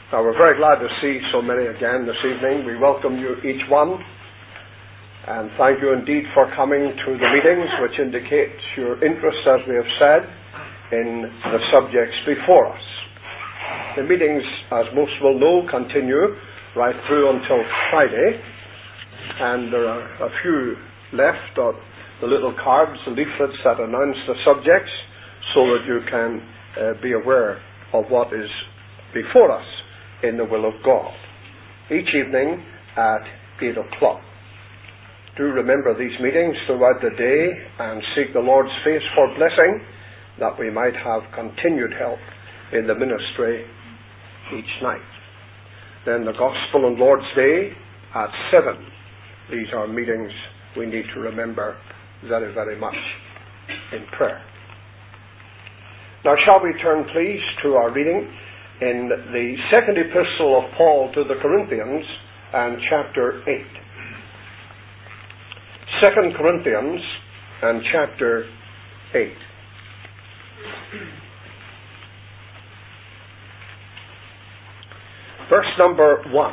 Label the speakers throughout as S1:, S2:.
S1: Now, we're very glad to see so many again this evening. We welcome you, each one, and thank you indeed for coming to the meetings, which indicates your interest, as we have said, in the subjects before us. The meetings, as most will know, continue right through until Friday, and there are a few left on the little cards, the leaflets that announce the subjects, so that you can be aware of what is before us in the will of God, each evening at 8 o'clock. Do remember these meetings throughout the day and seek the Lord's face for blessing, that we might have continued help in the ministry each night. Then the Gospel and Lord's Day at 7. These are meetings we need to remember very, very much in prayer. Now, shall we turn, please, to our reading in the second epistle of Paul to the Corinthians and chapter 8. 2 Corinthians and chapter 8. Verse number 1.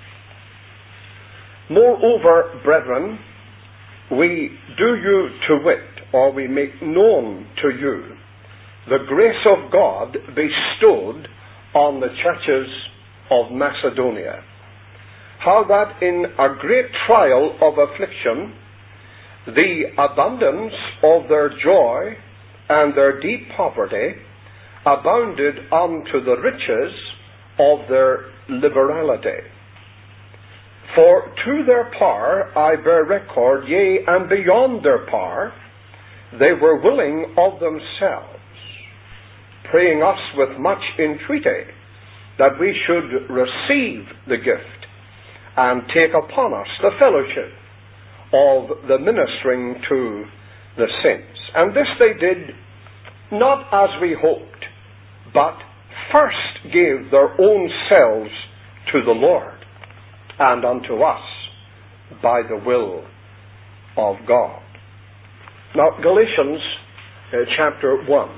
S1: Moreover, brethren, we do you to wit, or we make known to you, the grace of God bestowed on the churches of Macedonia, how that in a great trial of affliction, the abundance of their joy and their deep poverty abounded unto the riches of their liberality. For to their power I bear record, yea, and beyond their power, they were willing of themselves, praying us with much entreaty that we should receive the gift and take upon us the fellowship of the ministering to the saints. And this they did not as we hoped, but first gave their own selves to the Lord and unto us by the will of God. Now, Galatians chapter 1.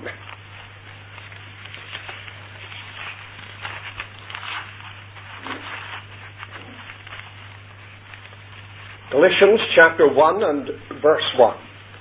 S1: Galatians chapter 1 and verse 1.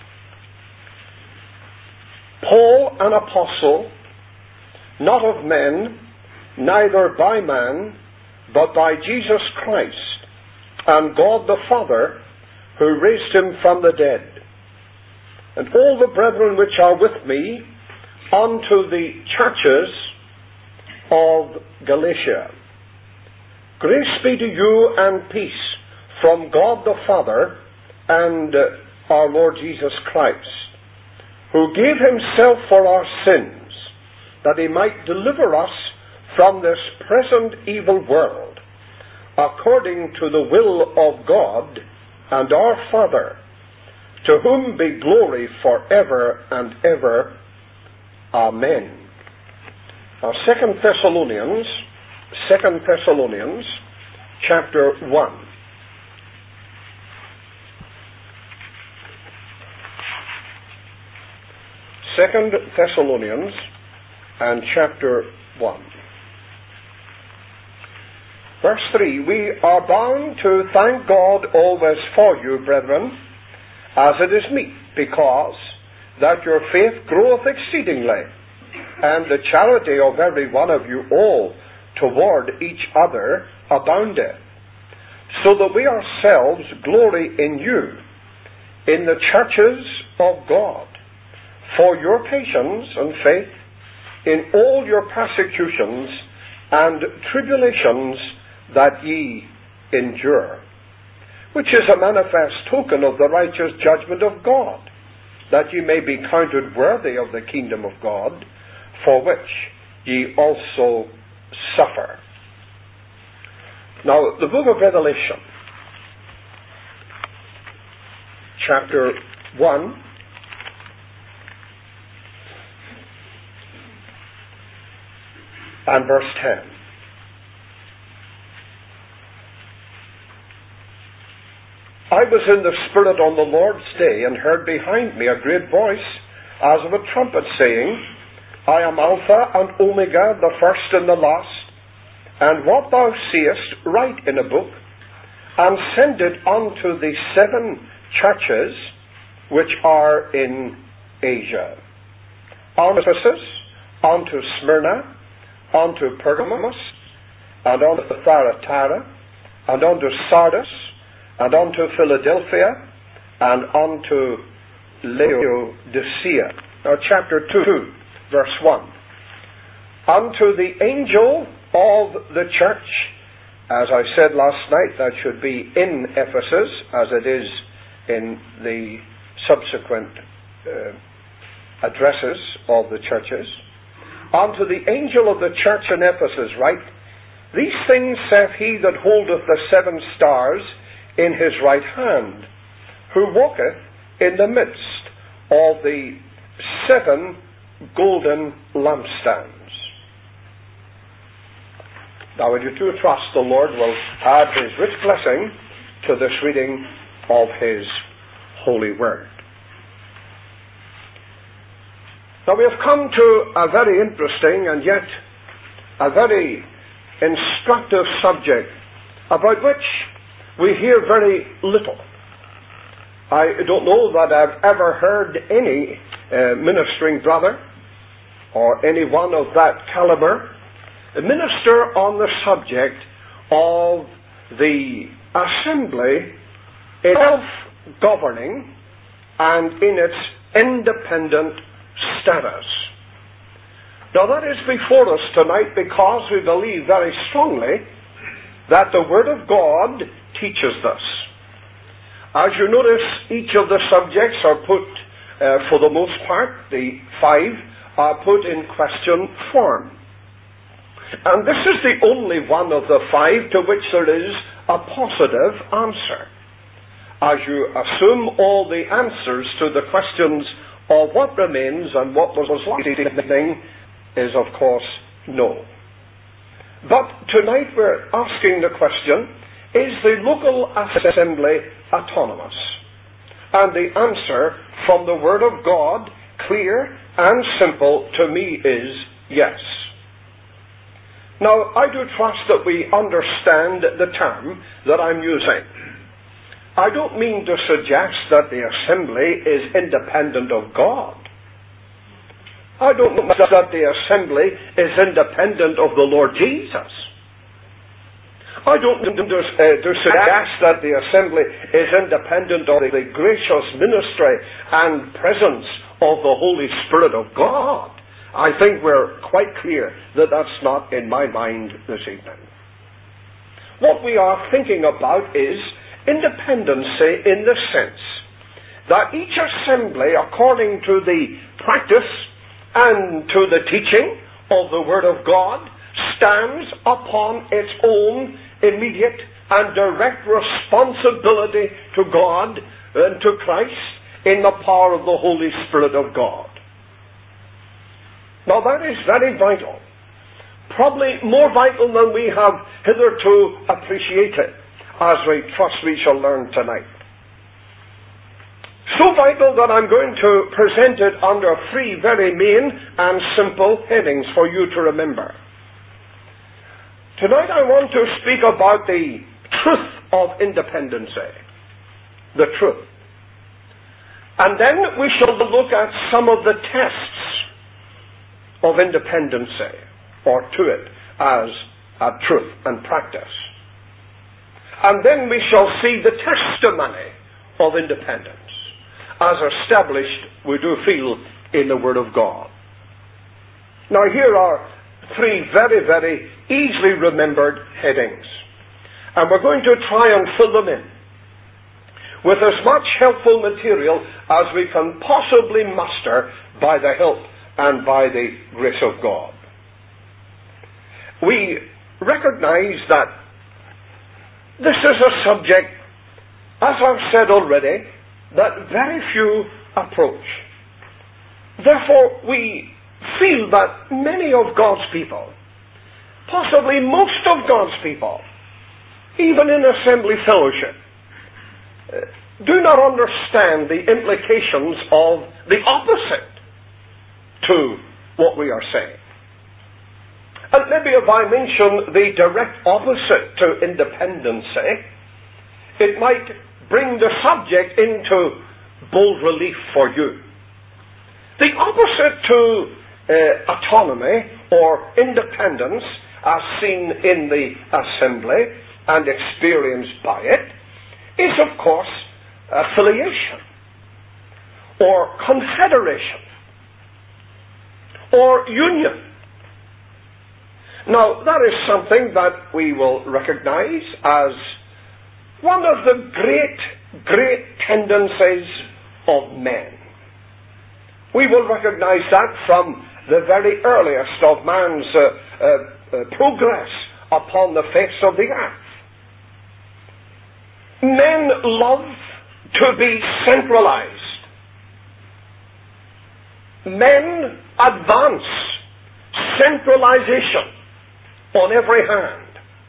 S1: Paul, an apostle, not of men, neither by man, but by Jesus Christ, and God the Father, who raised him from the dead, and all the brethren which are with me, unto the churches of Galatia. Grace be to you and peace from God the Father and our Lord Jesus Christ, who gave himself for our sins, that he might deliver us from this present evil world, according to the will of God and our Father, to whom be glory forever and ever. Amen. Now, 2 Thessalonians chapter 1. 2 Thessalonians and chapter 1. Verse 3, we are bound to thank God always for you, brethren, as it is meet, because that your faith groweth exceedingly, and the charity of every one of you all toward each other aboundeth, so that we ourselves glory in you, in the churches of God, for your patience and faith in all your persecutions and tribulations that ye endure, which is a manifest token of the righteous judgment of God, that ye may be counted worthy of the kingdom of God, for which ye also suffer. Now, the book of Revelation, chapter 1, and verse 10. I was in the Spirit on the Lord's day, and heard behind me a great voice, as of a trumpet, saying, I am Alpha and Omega, the first and the last, And what thou seest, write in a book, and send it unto the 7 churches which are in Asia. Unto Ephesus, unto Smyrna, unto Pergamos, and unto Thyatira, and unto Sardis, and unto Philadelphia, and unto Laodicea. Now chapter 2, verse 1. Unto the angel of the church, as I said last night, that should be in Ephesus, as it is in the subsequent addresses of the churches. Unto the angel of the church in Ephesus write, These things saith he that holdeth the 7 stars in his right hand, who walketh in the midst of the 7 golden lampstands. Now, I do trust the Lord will add his rich blessing to this reading of his holy word. Now, we have come to a very interesting and yet a very instructive subject about which we hear very little. I don't know that I've ever heard any ministering brother or anyone of that caliber minister on the subject of the assembly self-governing and in its independent status. Now that is before us tonight because we believe very strongly that the Word of God teaches this. As you notice, each of the subjects are put, for the most part, the 5 are put in question form. And this is the only one of the 5 to which there is a positive answer. As you assume all the answers to the questions of what remains and what was lacking is, of course, no. But tonight we're asking the question, is the local assembly autonomous? And the answer from the Word of God, clear and simple, to me is yes. Now, I do trust that we understand the term that I'm using. I don't mean to suggest that the assembly is independent of God. I don't mean that the assembly is independent of the Lord Jesus. I don't mean to suggest that the assembly is independent of the gracious ministry and presence of the Holy Spirit of God. I think we're quite clear that that's not in my mind this evening. What we are thinking about is independency in the sense that each assembly, according to the practice and to the teaching of the Word of God, stands upon its own immediate and direct responsibility to God and to Christ in the power of the Holy Spirit of God. Now that is very vital. Probably more vital than we have hitherto appreciated, as we trust we shall learn tonight. So vital that I'm going to present it under 3 very main and simple headings for you to remember. Tonight I want to speak about the truth of independency. The truth. And then we shall look at some of the tests of independency, or to it, as a truth and practice. And then we shall see the testimony of independence, as established, we do feel, in the Word of God. Now here are 3 very, very easily remembered headings. And we're going to try and fill them in with as much helpful material as we can possibly muster by the help and by the grace of God. We recognize that this is a subject, as I've said already, that very few approach. Therefore, we feel that many of God's people, possibly most of God's people, even in assembly fellowship, do not understand the implications of the opposite to what we are saying. And maybe if I mention the direct opposite to independency, it might bring the subject into bold relief for you. The opposite to autonomy or independence, as seen in the assembly and experienced by it, is of course affiliation or confederation or union. Now, that is something that we will recognize as one of the great tendencies of men. We will recognize that from the very earliest of man's progress upon the face of the earth. Men love to be centralized. Men advance centralization on every hand.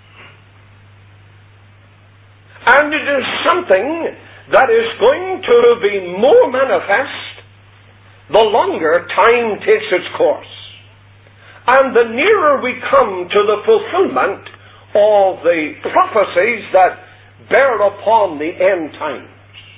S1: And it is something that is going to be more manifest the longer time takes its course, and the nearer we come to the fulfillment of the prophecies that bear upon the end times.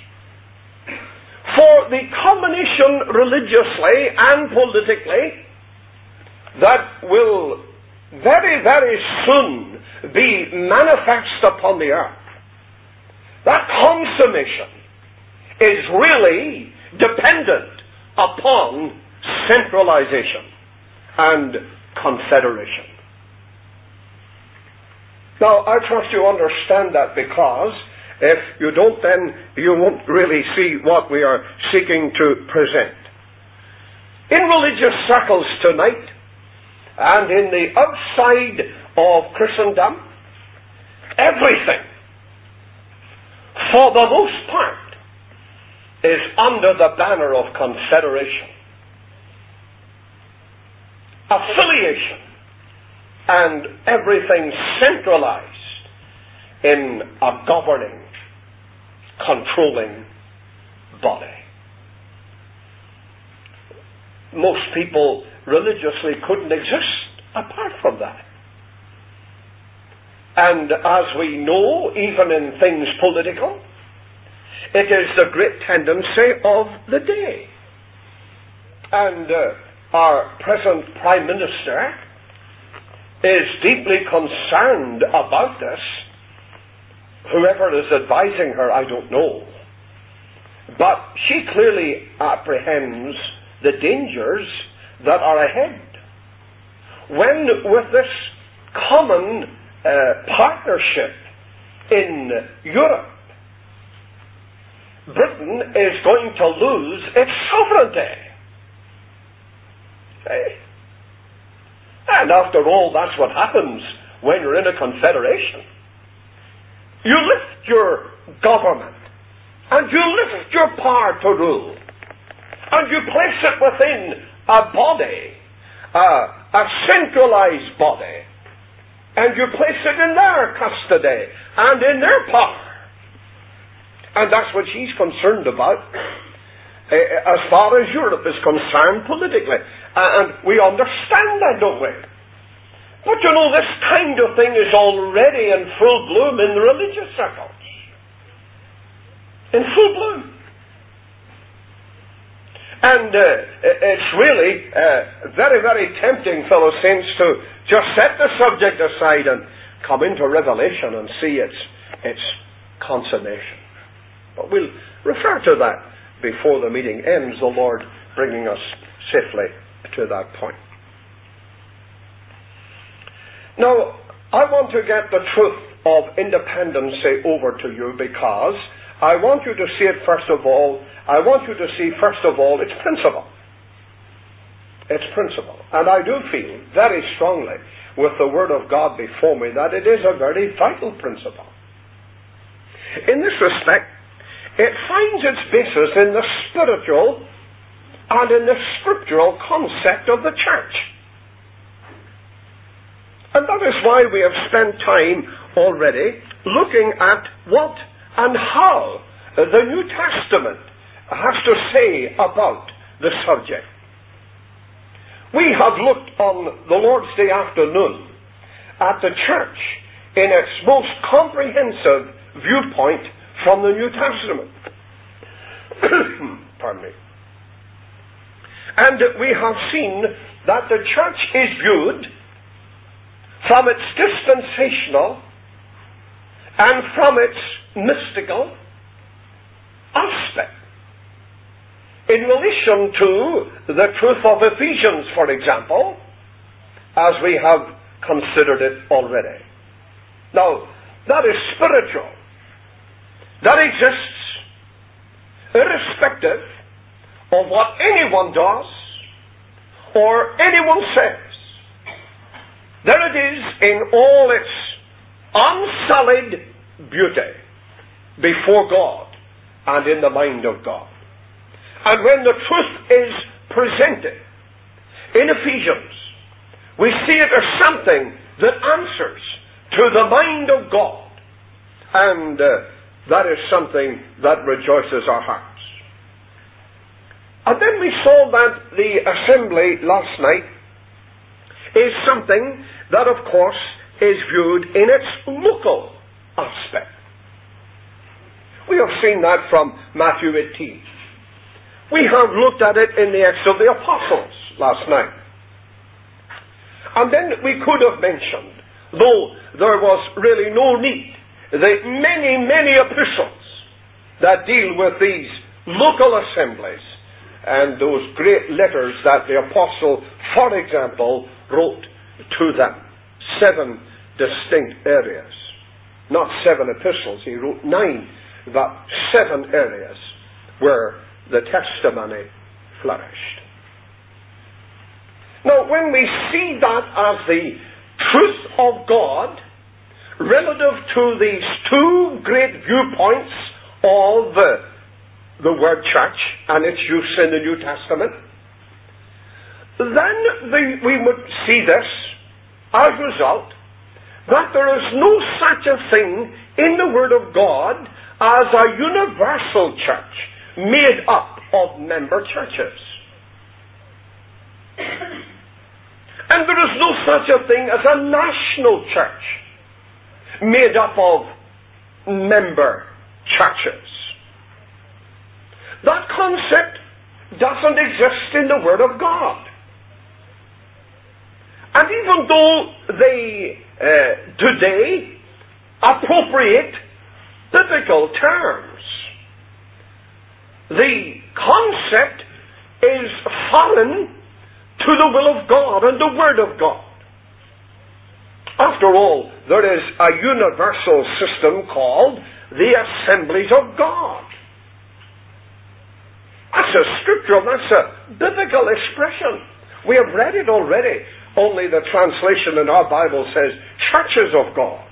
S1: For the combination religiously and politically that will very, very soon be manifest upon the earth, that consummation is really dependent upon centralization and confederation. Now, I trust you understand that, because if you don't, then you won't really see what we are seeking to present. In religious circles tonight, and in the outside of Christendom, everything, for the most part, is under the banner of confederation, affiliation, and everything centralized in a governing, controlling body. Most people religiously couldn't exist apart from that. And as we know, even in things political, it is the great tendency of the day. And our present Prime Minister is deeply concerned about this. Whoever is advising her, I don't know. But she clearly apprehends the dangers that are ahead. When with this common partnership in Europe, Britain is going to lose its sovereignty. And after all, that's what happens when you're in a confederation. You lift your government, and you lift your power to rule, and you place it within a body, a centralized body, and you place it in their custody and in their power. And that's what she's concerned about as far as Europe is concerned politically. And we understand that, don't we? But you know, this kind of thing is already in full bloom in the religious circles. In full bloom. And it's really very, very tempting, fellow saints, to just set the subject aside and come into Revelation and see its consummation. But we'll refer to that before the meeting ends, the Lord bringing us safely to that point. Now, I want to get the truth of independency over to you, because I want you to see it first of all. I want you to see first of all its principle. Its principle. And I do feel very strongly with the Word of God before me that it is a very vital principle. In this respect, it finds its basis in the spiritual and in the scriptural concept of the church. And that is why we have spent time already looking at what and how the New Testament has to say about the subject. We have looked on the Lord's Day afternoon at the church in its most comprehensive viewpoint from the New Testament. Pardon me. And we have seen that the church is viewed from its dispensational and from its mystical aspect. In relation to the truth of Ephesians, for example, as we have considered it already. Now, that is spiritual. That exists irrespective of what anyone does or anyone says. There it is in all its unsullied beauty before God and in the mind of God. And when the truth is presented in Ephesians, we see it as something that answers to the mind of God. And that is something that rejoices our hearts. And then we saw that the assembly last night is something that, of course, is viewed in its local aspect. We have seen that from Matthew 18. We have looked at it in the Acts of the Apostles last night. And then we could have mentioned, though there was really no need, the many, many epistles that deal with these local assemblies and those great letters that the Apostle, for example, wrote to them. 7 distinct areas. Not 7 epistles, he wrote 9, but 7 areas where the testimony flourished. Now, when we see that as the truth of God relative to these 2 great viewpoints of the word church and its use in the New Testament, then we would see this as a result that there is no such a thing in the Word of God as a universal church made up of member churches. And there is no such a thing as a national church made up of member churches. That concept doesn't exist in the Word of God. And even though they today appropriate biblical terms, the concept is foreign to the will of God and the Word of God. After all, there is a universal system called the Assemblies of God. That's a scriptural, that's a biblical expression. We have read it already. Only the translation in our Bible says churches of God.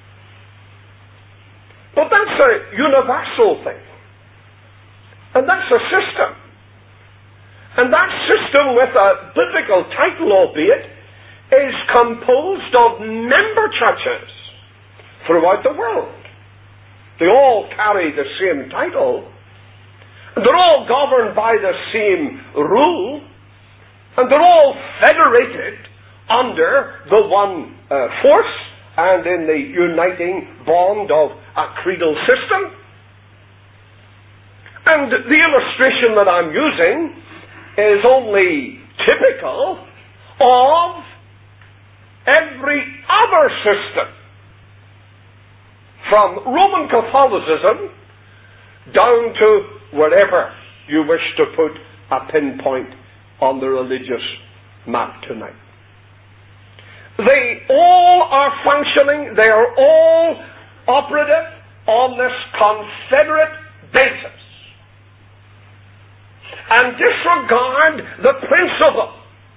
S1: But that's a universal thing. And that's a system. And that system, with a biblical title albeit, is composed of member churches throughout the world. They all carry the same title. They're all governed by the same rule. And they're all federated under the one force and in the uniting bond of a creedal system. And the illustration that I'm using is only typical of every other system, from Roman Catholicism down to wherever you wish to put a pinpoint on the religious map tonight. They all are functioning, they are all operative on this confederate basis, and disregard the principle,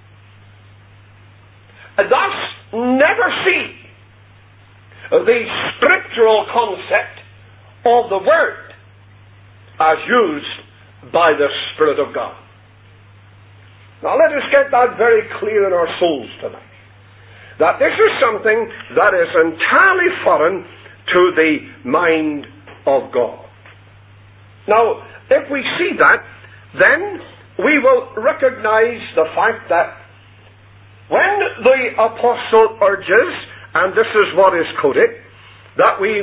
S1: and thus never see the scriptural concept of the Word as used by the Spirit of God. Now let us get that very clear in our souls tonight, that this is something that is entirely foreign to the mind of God. Now, if we see that, then we will recognize the fact that When the apostle urges, and this is what is quoted, that we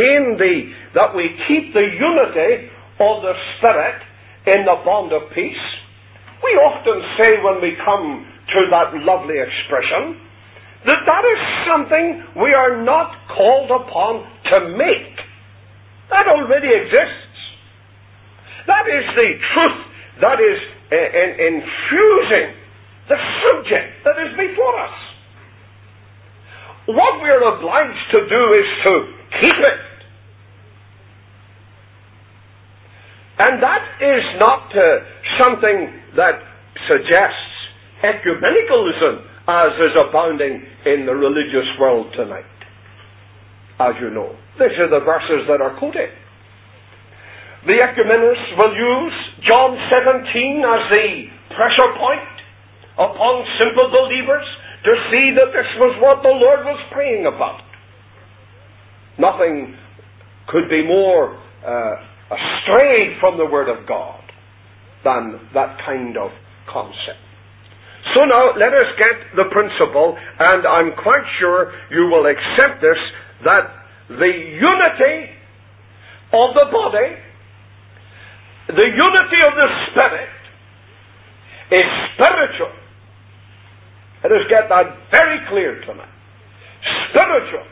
S1: keep the unity of the Spirit in the bond of peace, we often say when we come to that lovely expression, that is something we are not called upon to make. That already exists. That is the truth that is infusing the subject that is before us. What we are obliged to do is to keep it. And that is not something that suggests ecumenicalism as is abounding in the religious world tonight. As you know, these are the verses that are quoted. The ecumenists will use John 17 as the pressure point upon simple believers to see that this was what the Lord was praying about. Nothing could be more astray from the Word of God than that kind of concept. So now, let us get the principle, and I'm quite sure you will accept this, that the unity of the body, the unity of the Spirit, is spiritual. Let us get that very clear tonight. Spiritual.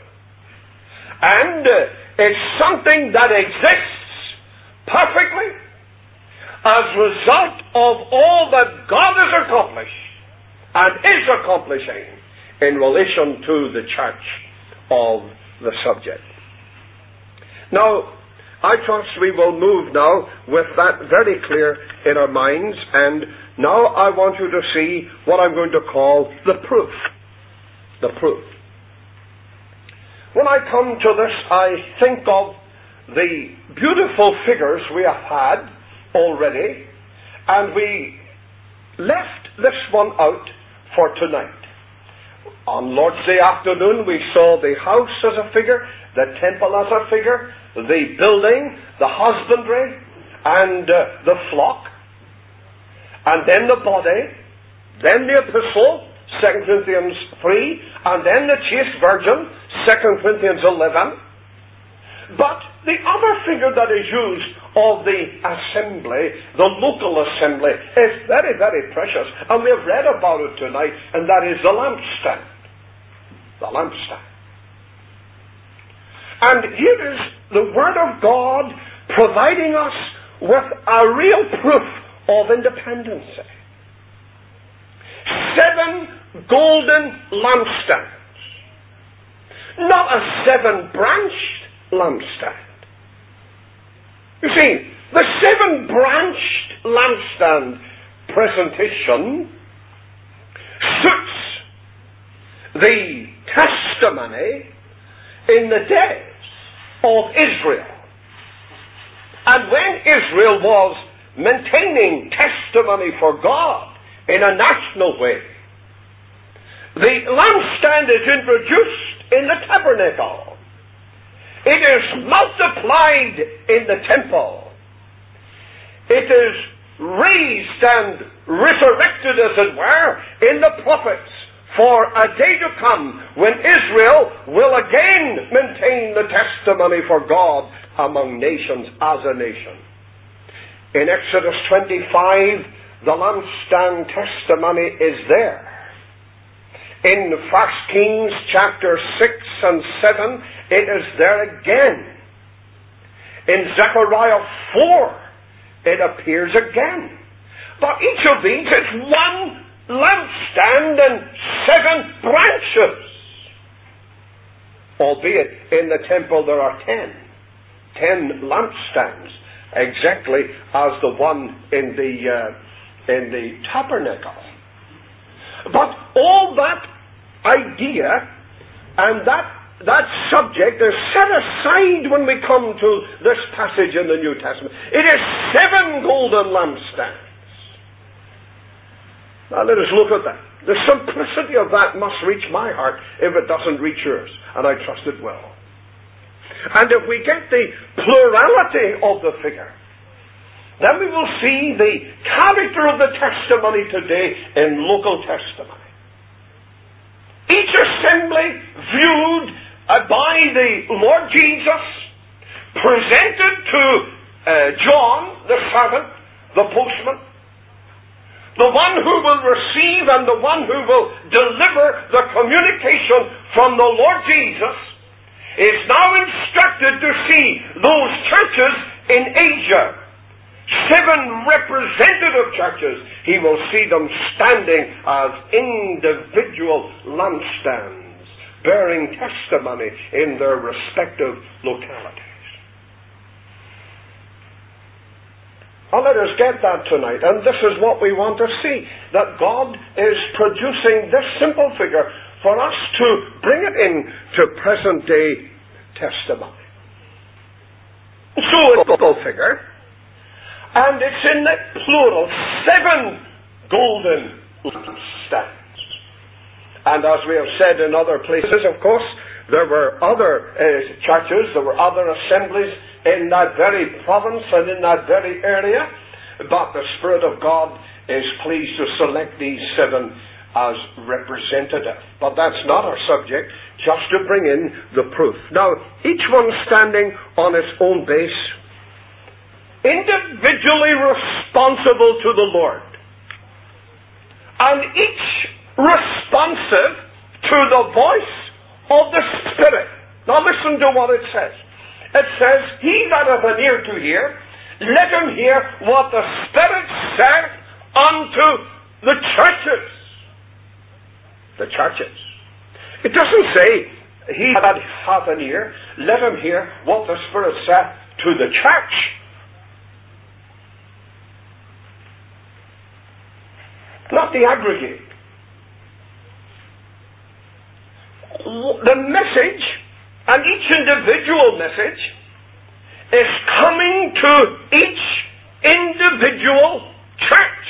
S1: And it's something that exists perfectly as a result of all that God has accomplished and is accomplishing in relation to the church of the subject. Now, I trust we will move now with that very clear in our minds, and now I want you to see what I'm going to call the proof. The proof. When I come to this, I think of the beautiful figures we have had already, and we left this one out for tonight. On Lord's Day afternoon, we saw the house as a figure, the temple as a figure, the building, the husbandry, and the flock, and then the body, then the epistle, 2 Corinthians 3, and then the chaste virgin, 2 Corinthians 11. But the other figure that is used of the assembly, the local assembly, is very, very precious. And we have read about it tonight, and that is the lampstand. The lampstand. And here is the Word of God providing us with a real proof of independency. 7 golden lampstands. Not a 7-branched lampstand. You see, the 7-branched lampstand presentation suits the testimony in the days of Israel. And when Israel was maintaining testimony for God in a national way, the lampstand is introduced in the tabernacle. It is multiplied in the temple. It is raised and resurrected, as it were, in the prophets for a day to come when Israel will again maintain the testimony for God among nations as a nation. In Exodus 25, the lampstand testimony is there. In 1 Kings chapter 6 and 7, it is there again. In Zechariah 4, it appears again. But each of these is one lampstand and 7 branches. Albeit in the temple there are 10 lampstands, exactly as the one in the tabernacle. But all that idea and that subject is set aside when we come to this passage in the New Testament. It is 7 golden lampstands. Now let us look at that. The simplicity of that must reach my heart if it doesn't reach yours, and I trust it will. And if we get the plurality of the figure, then we will see the character of the testimony today in local testimony. the Lord Jesus presented to John, the servant, the postman, the one who will receive and the one who will deliver the communication from the Lord Jesus, is now instructed to see those churches in Asia, 7 representative churches. He will see them standing as individual lampstands, bearing testimony in their respective localities. Now let us get that tonight, and this is what we want to see, that God is producing this simple figure for us to bring it into present day testimony. So it's a simple figure, and it's in the plural, 7 golden lampstands. And as we have said in other places, of course, there were other churches, there were other assemblies in that very province and in that very area, but the Spirit of God is pleased to select these 7 as representative. But that's not our subject, just to bring in the proof. Now, each one standing on its own base, individually responsible to the Lord, and each responsive to the voice of the Spirit. Now listen to what it says. It says, he that hath an ear to hear, let him hear what the Spirit saith unto the churches. The churches. It doesn't say, he that hath an ear, let him hear what the Spirit saith to the church. Not the aggregate. The message, and each individual message, is coming to each individual church.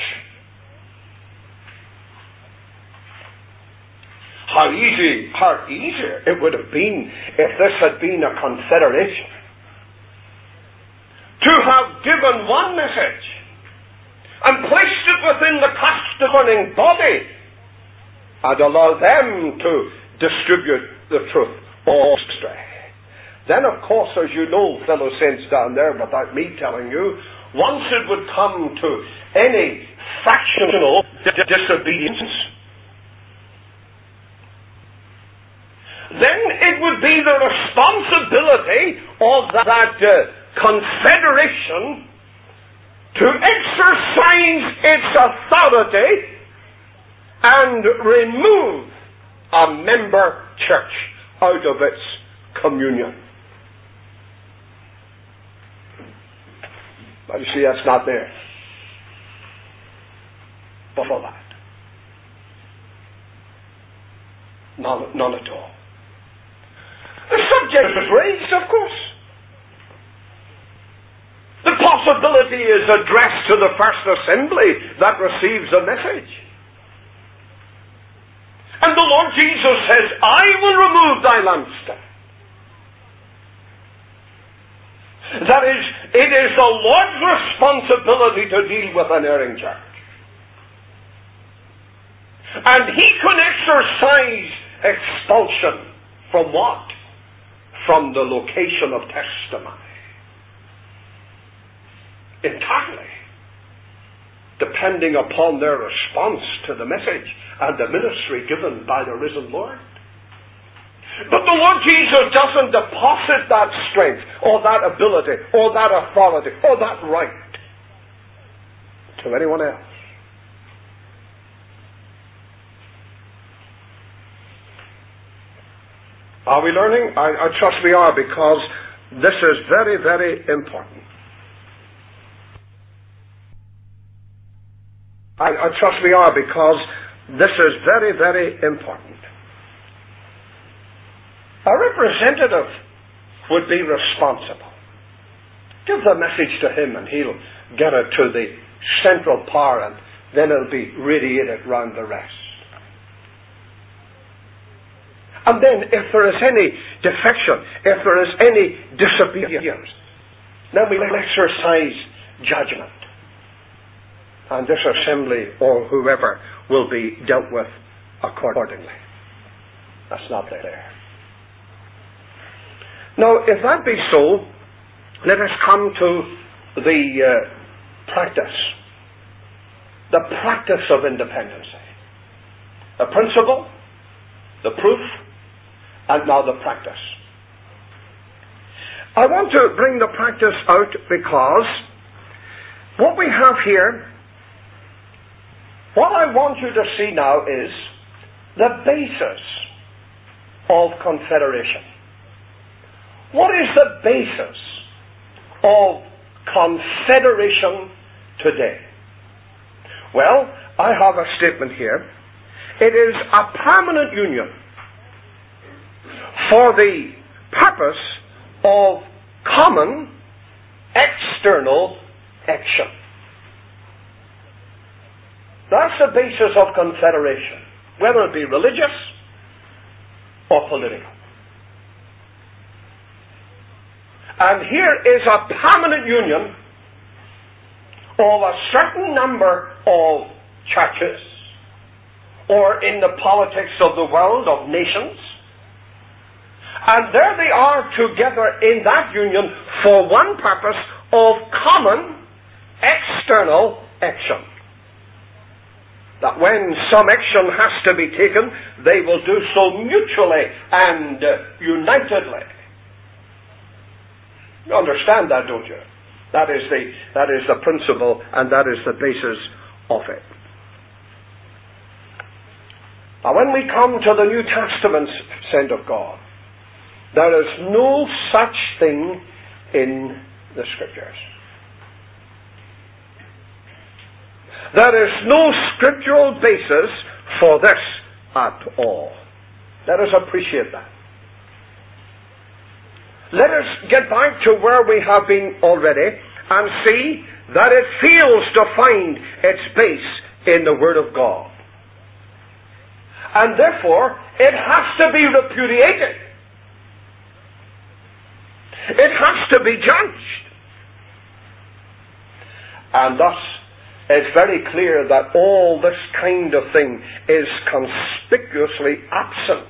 S1: How easier it would have been if this had been a confederation, to have given one message and placed it within the governing body and allow them to distribute the truth all astray. Then, of course, as you know, fellow saints down there, without me telling you, once it would come to any fractional disobedience, then it would be the responsibility of that confederation to exercise its authority and remove a member church out of its communion. But you see, that's not there. But for that. None at all. The subject is raised, of course. The possibility is addressed to the first assembly that receives a message. And the Lord Jesus says, I will remove thy lampstand. That is, it is the Lord's responsibility to deal with an erring church. And He can exercise expulsion from what? From the location of testimony. Entirely. Depending upon their response to the message and the ministry given by the risen Lord. But the Lord Jesus doesn't deposit that strength, or that ability, or that authority, or that right to anyone else. Are we learning? I trust we are, because this is very, very important. I trust we are, because this is very, very important. A representative would be responsible. Give the message to him and he'll get it to the central power, and then it'll be radiated round the rest. And then if there is any defection, if there is any disobedience, then we will exercise judgment. And this assembly, or whoever, will be dealt with accordingly. That's not there. Now, if that be so, let us come to the practice. The practice of independency. The principle, the proof, and now the practice. I want to bring the practice out because what we have here, what I want you to see now is the basis of confederation. What is the basis of confederation today? Well, I have a statement here. It is a permanent union for the purpose of common external action. That's the basis of confederation, whether it be religious or political. And here is a permanent union of a certain number of churches, or in the politics of the world, of nations. And there they are together in that union for one purpose of common external action. That when some action has to be taken, they will do so mutually and unitedly. You understand that, don't you? That is the principle, and that is the basis of it. Now, when we come to the New Testament, saint of God, there is no such thing in the Scriptures. There is no scriptural basis for this at all. Let us appreciate that. Let us get back to where we have been already and see that it fails to find its base in the Word of God. And therefore, it has to be repudiated. It has to be judged. And thus, it's very clear that all this kind of thing is conspicuously absent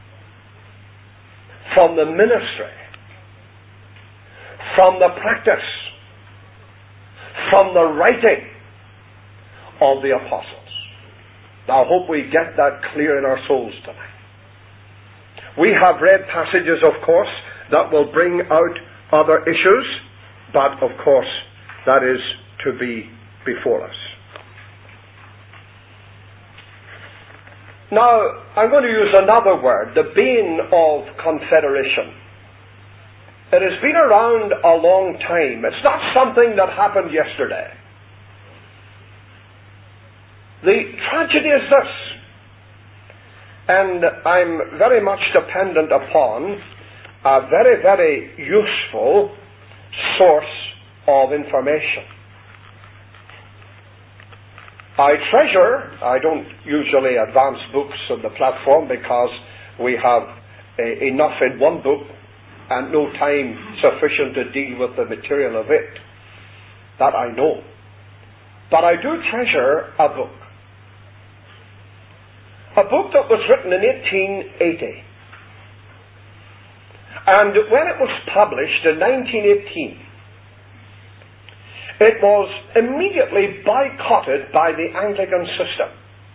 S1: from the ministry, from the practice, from the writing of the apostles. Now, I hope we get that clear in our souls tonight. We have read passages, of course, that will bring out other issues, but of course, that is to be before us. Now, I'm going to use another word, the bane of confederation. It has been around a long time. It's not something that happened yesterday. The tragedy is this, and I'm very much dependent upon a very, very useful source of information. I don't usually advance books on the platform because we have enough in one book and no time sufficient to deal with the material of it. That I know. But I do treasure a book. A book that was written in 1880. And when it was published in 1918, it was immediately boycotted by the Anglican system.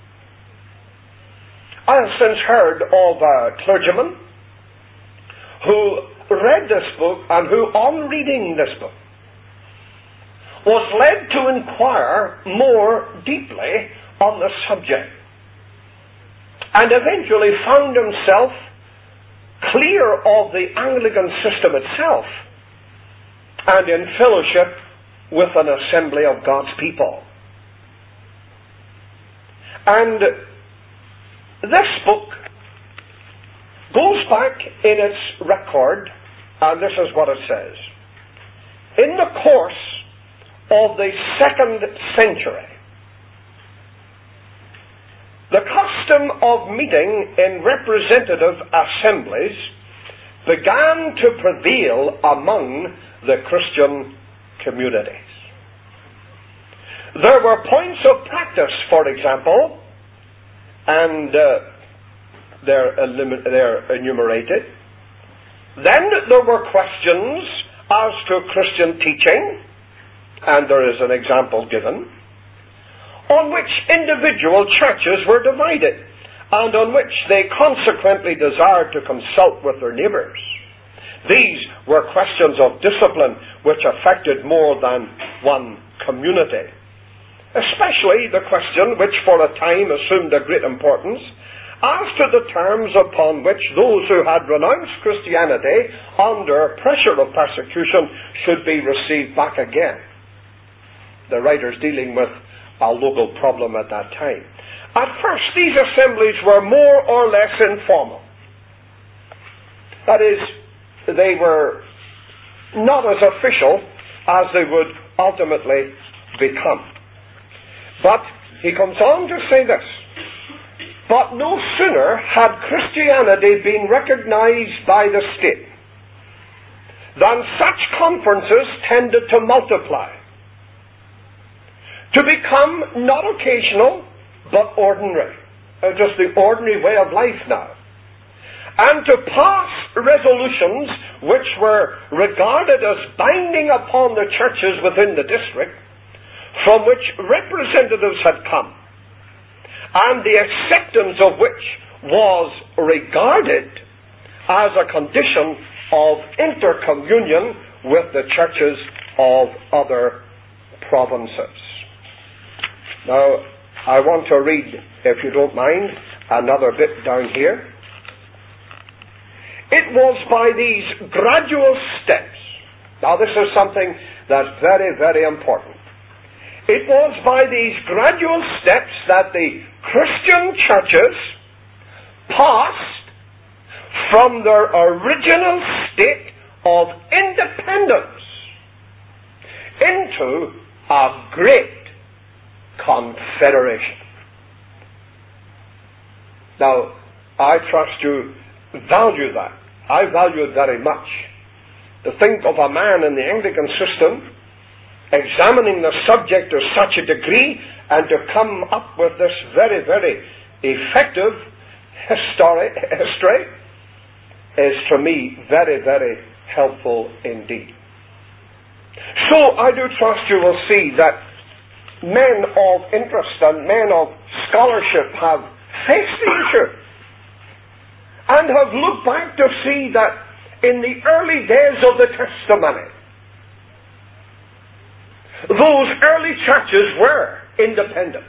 S1: I have since heard of a clergyman who read this book and who, on reading this book, was led to inquire more deeply on the subject and eventually found himself clear of the Anglican system itself and in fellowship with an assembly of God's people. And this book goes back in its record, and this is what it says. In the course of the 2nd century, the custom of meeting in representative assemblies began to prevail among the Christian communities. There were points of practice, for example, and they're enumerated. Then there were questions as to Christian teaching, and there is an example given, on which individual churches were divided, and on which they consequently desired to consult with their neighbours. These were questions of discipline which affected more than one community. Especially the question which for a time assumed a great importance as to the terms upon which those who had renounced Christianity under pressure of persecution should be received back again. The writer's dealing with a local problem at that time. At first, these assemblies were more or less informal. That is, they were not as official as they would ultimately become. But he comes on to say this: but no sooner had Christianity been recognized by the state than such conferences tended to multiply, to become not occasional but ordinary, just the ordinary way of life now, and to pass resolutions which were regarded as binding upon the churches within the district from which representatives had come, and the acceptance of which was regarded as a condition of intercommunion with the churches of other provinces. Now, I want to read, if you don't mind, another bit down here. It was by these gradual steps. Now, this is something that's very, very important. It was by these gradual steps that the Christian churches passed from their original state of independence into a great confederation. Now, I trust you value that. I value it very much. To think of a man in the Anglican system examining the subject to such a degree and to come up with this very, very effective history is to me very, very helpful indeed. So I do trust you will see that men of interest and men of scholarship have faced the issue and have looked back to see that in the early days of the testimony, those early churches were independent.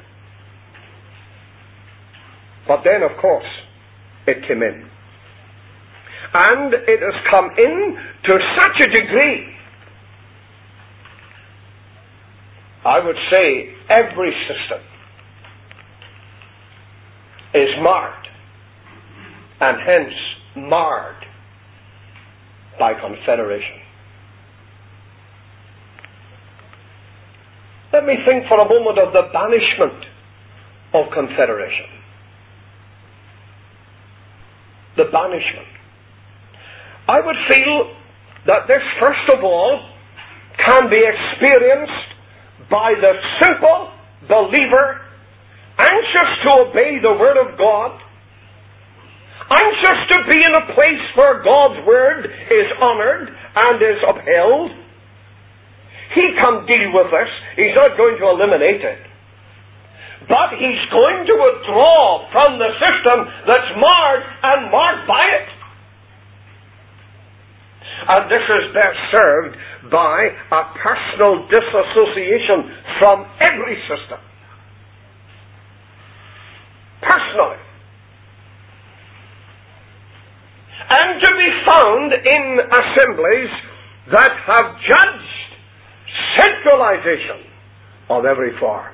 S1: But then, of course, it came in. And it has come in to such a degree, I would say every system is marked, and hence marred, by confederation. Let me think for a moment of the banishment of confederation. The banishment. I would feel that this, first of all, can be experienced by the simple believer anxious to obey the Word of God, anxious to be in a place where God's Word is honoured and is upheld. He can deal with this. He's not going to eliminate it. But he's going to withdraw from the system that's marred and marked by it. And this is best served by a personal disassociation from every system. Personally. And to be found in assemblies that have judged centralization of every form.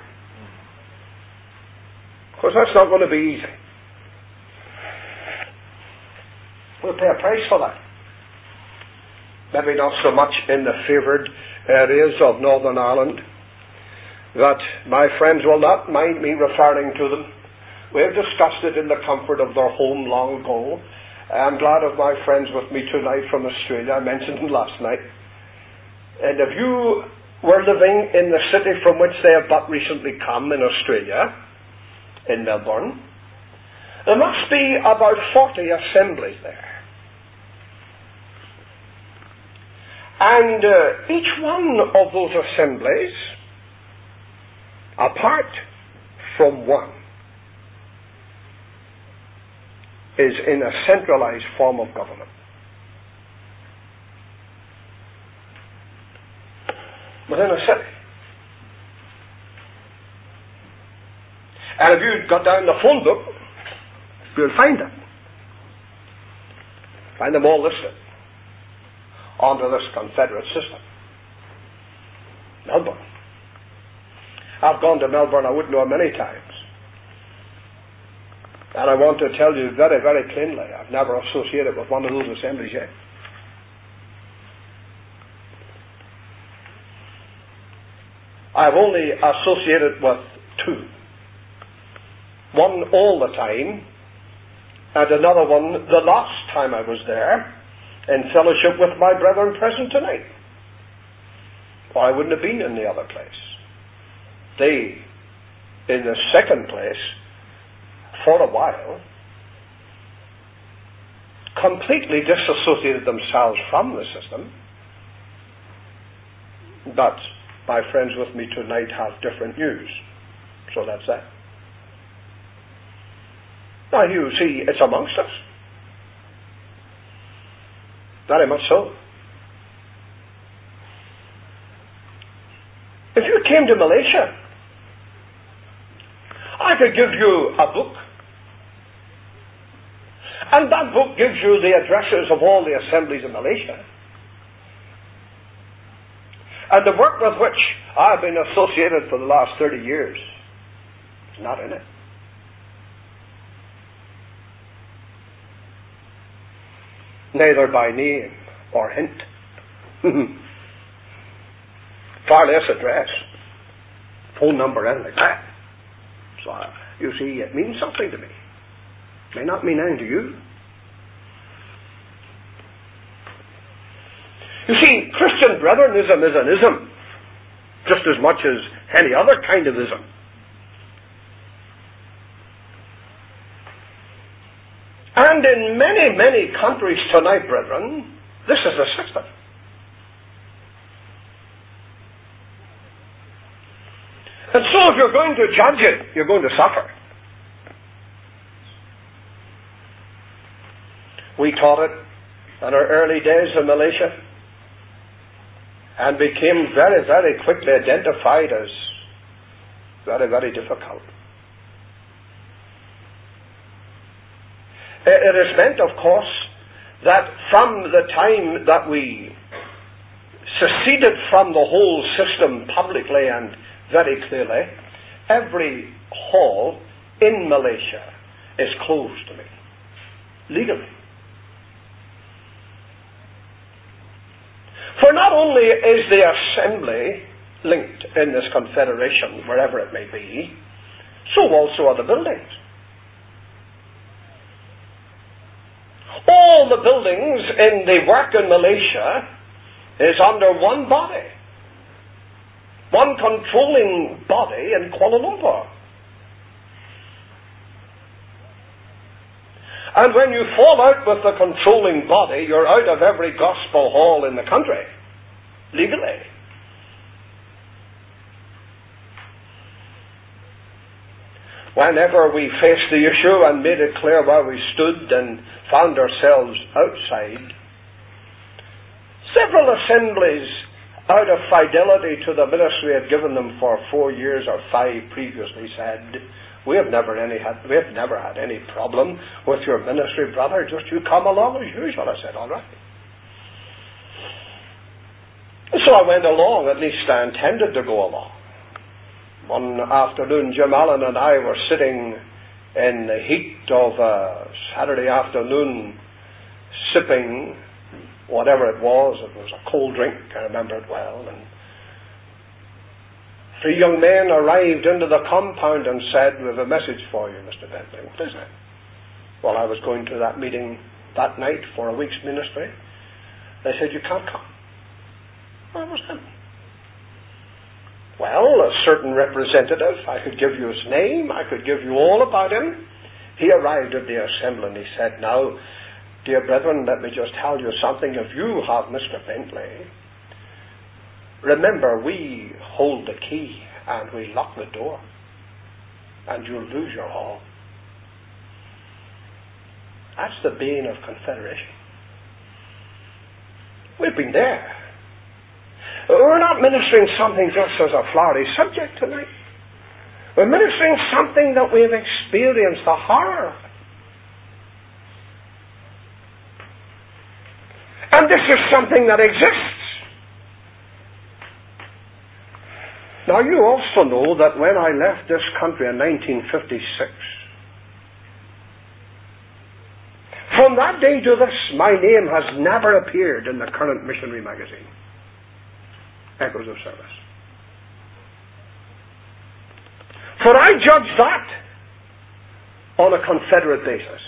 S1: Of course, that's not going to be easy. We'll pay a price for that. Maybe not so much in the favoured areas of Northern Ireland, that my friends will not mind me referring to them. We have discussed it in the comfort of their home long ago. I'm glad of my friends with me tonight from Australia. I mentioned them last night. And if you were living in the city from which they have but recently come in Australia, in Melbourne, there must be about 40 assemblies there. And each one of those assemblies, apart from one, is in a centralized form of government. Within a city. And if you got down the phone book, you'll find them. Find them all listed under this Confederate system. Melbourne. I've gone to Melbourne, I wouldn't know how many times. And I want to tell you very, very plainly, I've never associated with one of those assemblies yet. I've only associated with two. One all the time, and another one the last time I was there, in fellowship with my brethren present tonight. Or I wouldn't have been in the other place. They, in the second place, for a while, completely disassociated themselves from the system. But my friends with me tonight have different news. So that's that. Now you see, it's amongst us. Very much so. If you came to Malaysia, I could give you a book. And that book gives you the addresses of all the assemblies in Malaysia. And the work with which I've been associated for the last 30 years is not in it. Neither by name or hint. Far less address, phone number, anything like that. So, you see, it means something to me. It may not mean anything to you. You see, Christian Brethrenism is an ism, just as much as any other kind of ism. And in many, many countries tonight, brethren, this is the system. And so if you're going to judge it, you're going to suffer. We taught it in our early days in Malaysia and became very, very quickly identified as very, very difficult. It is meant, of course, that from the time that we seceded from the whole system publicly and very clearly, every hall in Malaysia is closed to me, legally. For not only is the assembly linked in this confederation, wherever it may be, so also are the buildings. All the buildings in the work in Malaysia is under one body. One controlling body in Kuala Lumpur. And when you fall out with the controlling body, you're out of every gospel hall in the country. Legally. Whenever we faced the issue and made it clear where we stood and found ourselves outside, several assemblies, out of fidelity to the ministry had given them for 4 years or 5 previously, said, we have never had any problem with your ministry, brother. Just you come along as usual. I said, all right. So I went along. At least I intended to go along. One afternoon, Jim Allen and I were sitting in the heat of a Saturday afternoon, sipping whatever it was. It was a cold drink, I remember it well. And 3 young men arrived into the compound and said, we have a message for you, Mr. Bentley. What is it? Well, I was going to that meeting that night for a week's ministry. They said, you can't come. Where was him? Well, a certain representative, I could give you his name, I could give you all about him. He arrived at the assembly and he said, now, dear brethren, let me just tell you something. If you have Mr. Bentley remember, we hold the key and we lock the door, and you'll lose your all. That's the bane of confederation. We've been there. We're not ministering something just as a flowery subject tonight. We're ministering something that we've experienced, the horror of it. And this is something that exists. Now, you also know that when I left this country in 1956, from that day to this, my name has never appeared in the current missionary magazine, Echoes of Service. For I judged that on a Confederate basis.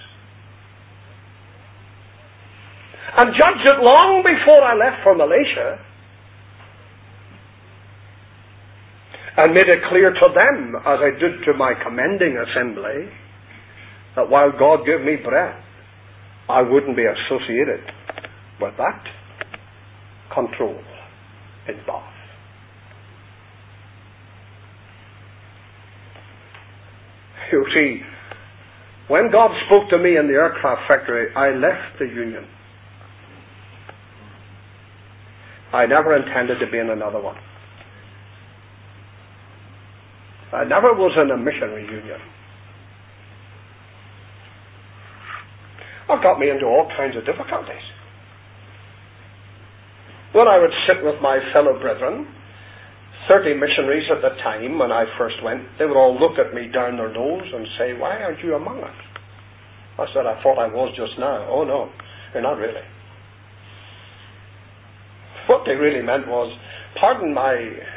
S1: And judged it long before I left for Malaysia, and made it clear to them, as I did to my commending assembly, that while God gave me breath, I wouldn't be associated with that control in Bath. You see, when God spoke to me in the aircraft factory, I left the union. I never intended to be in another one. I never was in a missionary union. It got me into all kinds of difficulties. When I would sit with my fellow brethren, 30 missionaries at the time when I first went, they would all look at me down their nose and say, "Why aren't you among us?" I said, "I thought I was just now." "Oh no, you're not really." What they really meant was, pardon my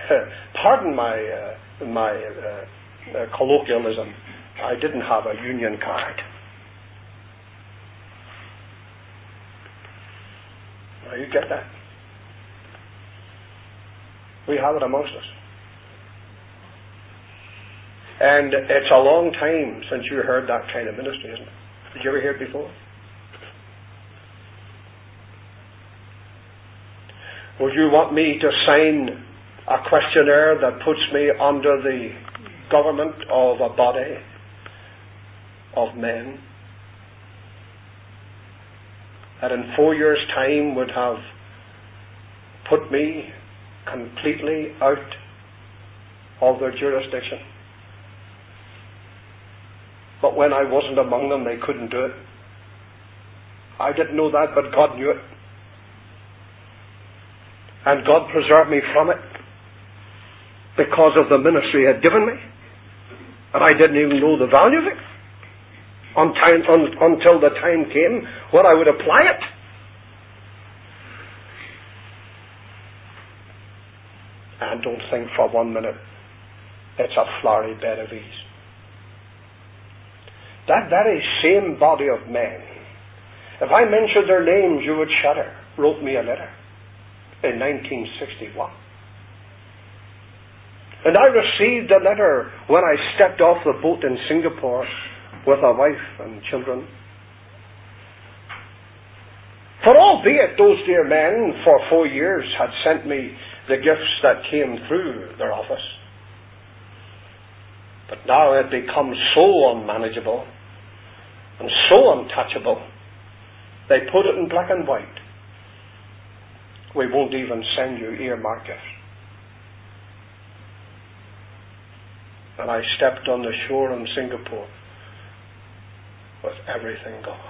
S1: colloquialism, I didn't have a union card. Now you get that? We have it amongst us. And it's a long time since you heard that kind of ministry, isn't it? Did you ever hear it before? Would you want me to sign a questionnaire that puts me under the government of a body of men that in 4 years' time would have put me completely out of their jurisdiction? But when I wasn't among them, they couldn't do it. I didn't know that, but God knew it. And God preserved me from it because of the ministry He had given me. And I didn't even know the value of it until the time came when I would apply it. And don't think for 1 minute it's a flowery bed of ease. That very same body of men, if I mentioned their names you would shudder, wrote me a letter in 1961. And I received a letter when I stepped off the boat in Singapore with a wife and children. For albeit those dear men for 4 years had sent me the gifts that came through their office, but now it had become so unmanageable and so untouchable, they put it in black and white. We won't even send you earmark gifts. And I stepped on the shore in Singapore with everything gone.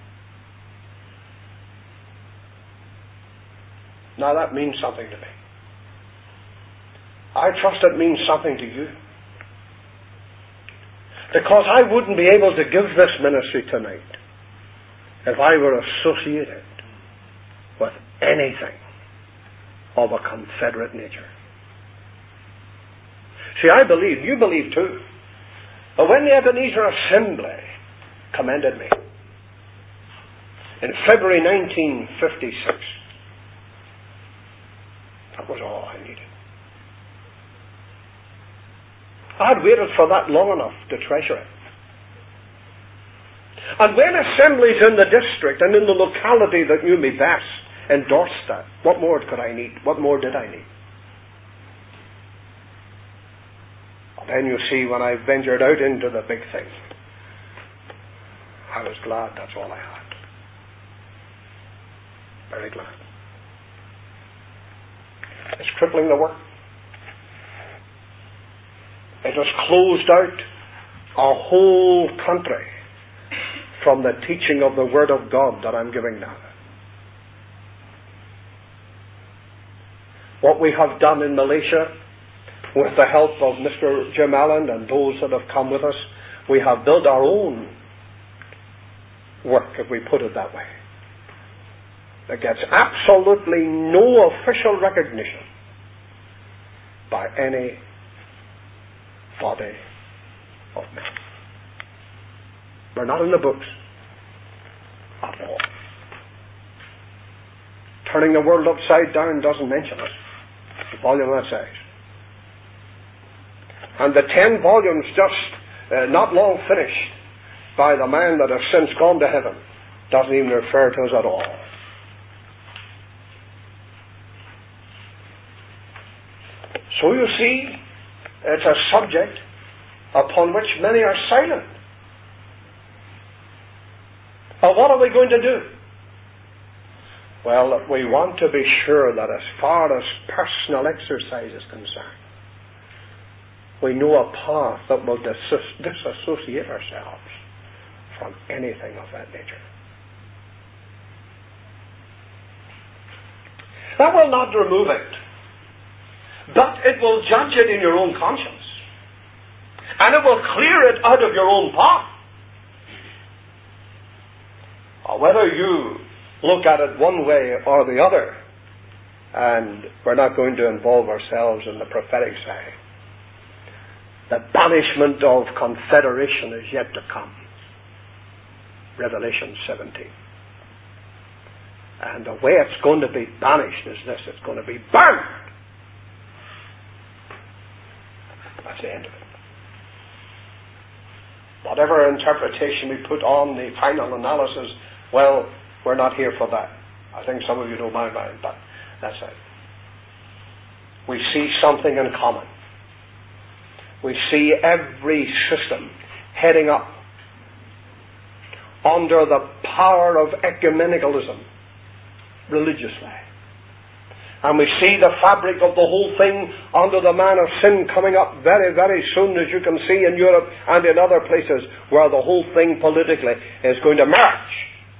S1: Now that means something to me. I trust it means something to you. Because I wouldn't be able to give this ministry tonight if I were associated with anything of a Confederate nature. See, I believe, you believe too, but when the Ebenezer Assembly commended me in February 1956, that was all I needed. I'd waited for that long enough to treasure it. And when assemblies in the district and in the locality that knew me best endorsed that, what more could I need? What more did I need? then you see, when I ventured out into the big thing, I was glad that's all I had. Very glad. It's crippling the work. It has closed out a whole country from the teaching of the Word of God that I'm giving now. What we have done in Malaysia, with the help of Mr. Jim Allen and those that have come with us, we have built our own work, if we put it that way. It gets absolutely no official recognition by any body of men. We're not in the books at all. Turning the World Upside Down doesn't mention us. The volume that says. And the 10 volumes just not long finished by the man that has since gone to heaven doesn't even refer to us at all. So you see, it's a subject upon which many are silent. Well, what are we going to do? Well, we want to be sure that as far as personal exercise is concerned, we know a path that will disassociate ourselves from anything of that nature. That will not remove it, but it will judge it in your own conscience, and it will clear it out of your own path. Or whether you look at it one way or the other, and we're not going to involve ourselves in the prophetic side. The banishment of confederation is yet to come. Revelation 17. And the way it's going to be banished is this: it's going to be burned. That's the end of it. Whatever interpretation we put on the final analysis, well, we're not here for that. I think some of you know my mind, but that's it. We see something in common. We see every system heading up under the power of ecumenicalism religiously. And we see the fabric of the whole thing under the man of sin coming up very, very soon, as you can see in Europe and in other places where the whole thing politically is going to merge.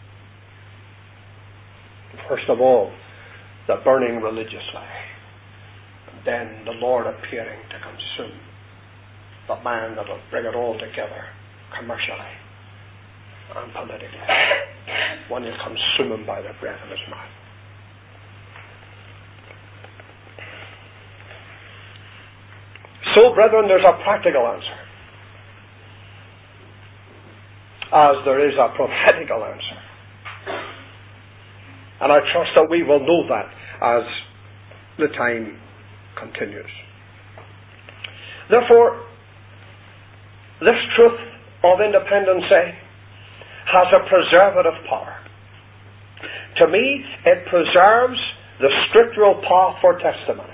S1: First of all, the burning religiously. And then the Lord appearing to consume the man that will bring it all together commercially and politically when you consume him by the breath of his mouth. So, brethren, there's a practical answer, as there is a prophetical answer. And I trust that we will know that as the time continues. Therefore, this truth of independency has a preservative power. To me, it preserves the scriptural path for testimony.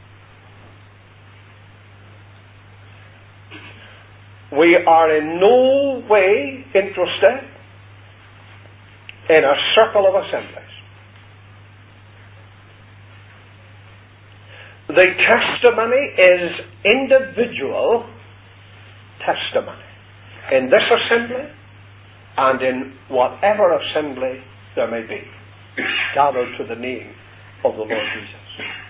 S1: We are in no way interested in a circle of assemblies. The testimony is individual testimony in this assembly and in whatever assembly there may be, gathered to the name of the Lord Jesus.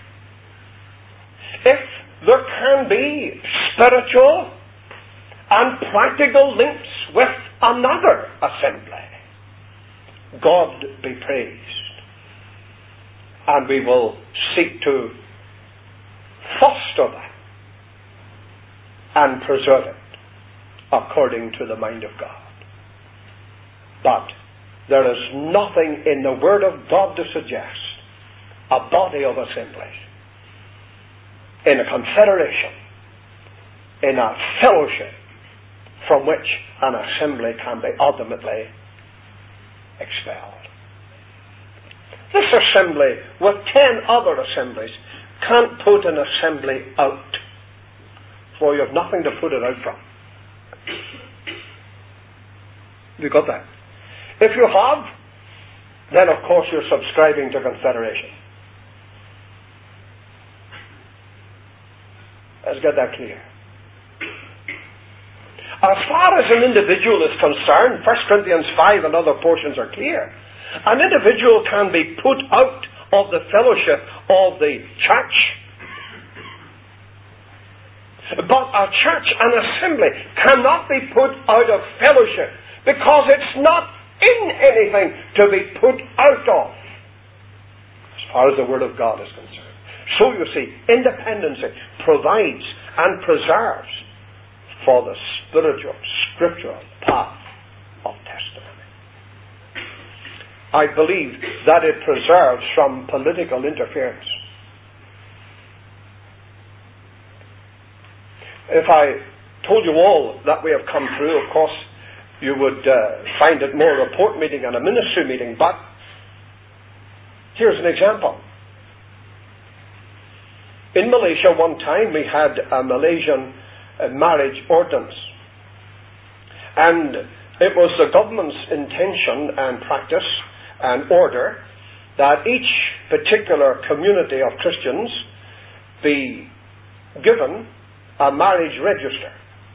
S1: If there can be spiritual and practical links with another assembly, God be praised. And we will seek to foster that and preserve it according to the mind of God. But there is nothing in the Word of God to suggest a body of assemblies in a confederation, in a fellowship from which an assembly can be ultimately expelled. This assembly, with 10 other assemblies, can't put an assembly out for you have nothing to put it out from. You got that? If you have, then of course you're subscribing to Confederation. Let's get that clear. As far as an individual is concerned, 1 Corinthians 5 and other portions are clear. An individual can be put out of the fellowship of the church. But a church, an assembly, cannot be put out of fellowship because it's not in anything to be put out of, as far as the Word of God is concerned. So you see, independency provides and preserves for the spiritual, scriptural path of testimony. I believe that it preserves from political interference. If I told you all that we have come through, of course, you would find it more a report meeting and a ministry meeting, but here's an example. In Malaysia one time we had a Malaysian marriage ordinance, and it was the government's intention and practice and order that each particular community of Christians be given a marriage register.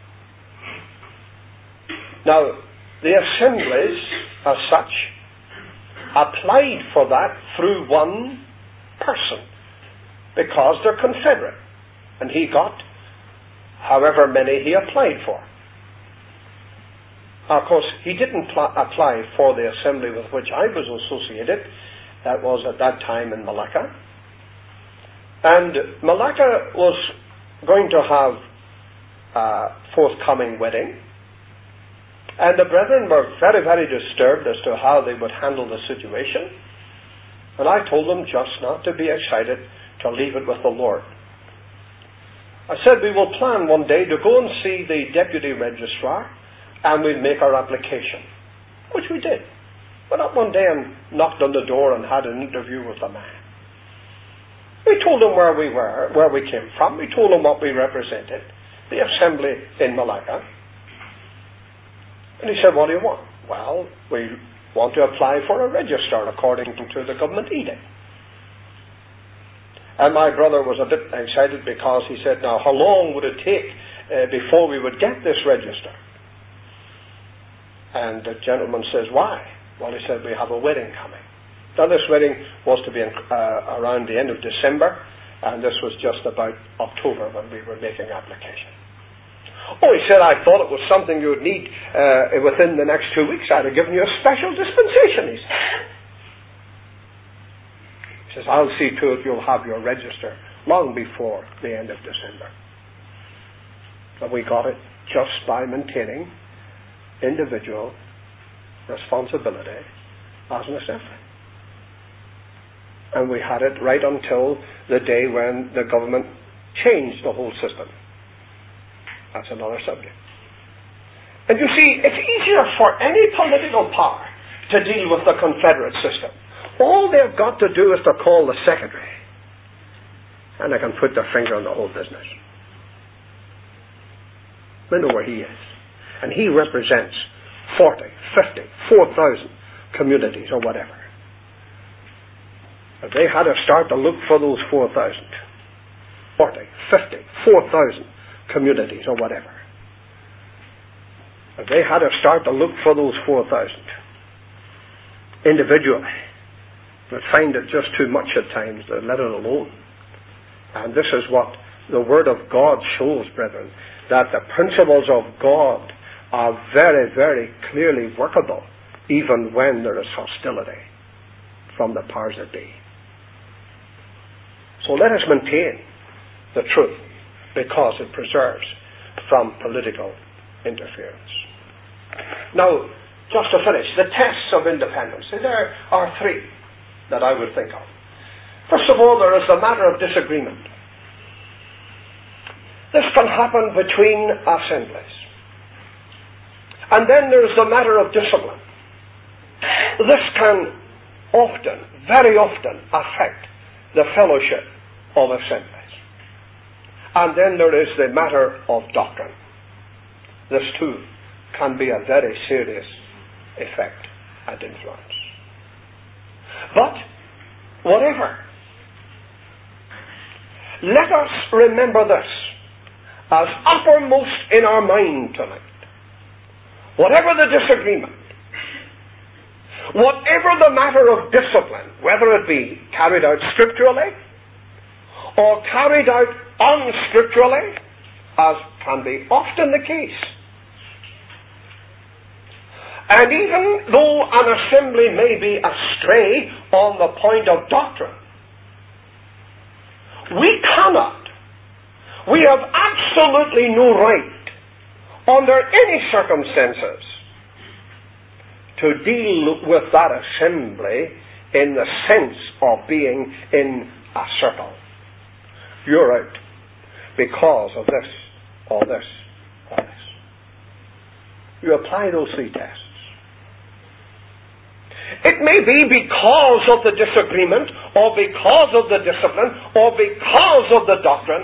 S1: Now, the assemblies, as such, applied for that through one person, because they're confederate, and he got however many he applied for. Of course, he didn't apply for the assembly with which I was associated. That was at that time in Malacca. And Malacca was going to have a forthcoming wedding. And the brethren were very, very disturbed as to how they would handle the situation. And I told them just not to be excited, to leave it with the Lord. I said, we will plan one day to go and see the deputy registrar, and we'll make our application. Which we did. Went up one day and knocked on the door and had an interview with the man. We told him where we were, where we came from. We told him what we represented, the assembly in Malacca. And he said, what do you want? Well, we want to apply for a register according to the government edict. And my brother was a bit excited because he said, now, how long would it take before we would get this register? And the gentleman says, why? Well, he said, we have a wedding coming. Now, this wedding was to be around the end of December, and this was just about October when we were making application. Oh, he said, I thought it was something you would need within the next 2 weeks. I'd have given you a special dispensation, he said. He says, I'll see to it you'll have your register long before the end of December. And we got it just by maintaining individual responsibility as an assembly. And we had it right until the day when the government changed the whole system. That's another subject. And you see, it's easier for any political power to deal with the Confederate system. All they've got to do is to call the secretary, and they can put their finger on the whole business. They know where he is. And he represents 40, 50, 4,000 communities or whatever. If they had to start to look for those 4,000, 40, 50, 4,000 communities or whatever. If they had to start to look for those 4,000 individually, they'd find it just too much at times to let it alone. And this is what the Word of God shows, brethren, that the principles of God are very, very clearly workable, even when there is hostility from the powers that be. So let us maintain the truth, because it preserves from political interference. Now, just to finish, the tests of independence. There are three that I would think of. First of all, there is the matter of disagreement. This can happen between assemblies. And then there is the matter of discipline. This can often, very often, affect the fellowship of assemblies. And then there is the matter of doctrine. This too can be a very serious effect and influence. But, whatever, let us remember this as uppermost in our mind tonight. Whatever the disagreement, whatever the matter of discipline, whether it be carried out scripturally or carried out unscripturally, as can be often the case, and even though an assembly may be astray on the point of doctrine, we have absolutely no right, under any circumstances, to deal with that assembly in the sense of being in a circle. You're out because of this, or this, or this. You apply those three tests. It may be because of the disagreement, or because of the discipline, or because of the doctrine.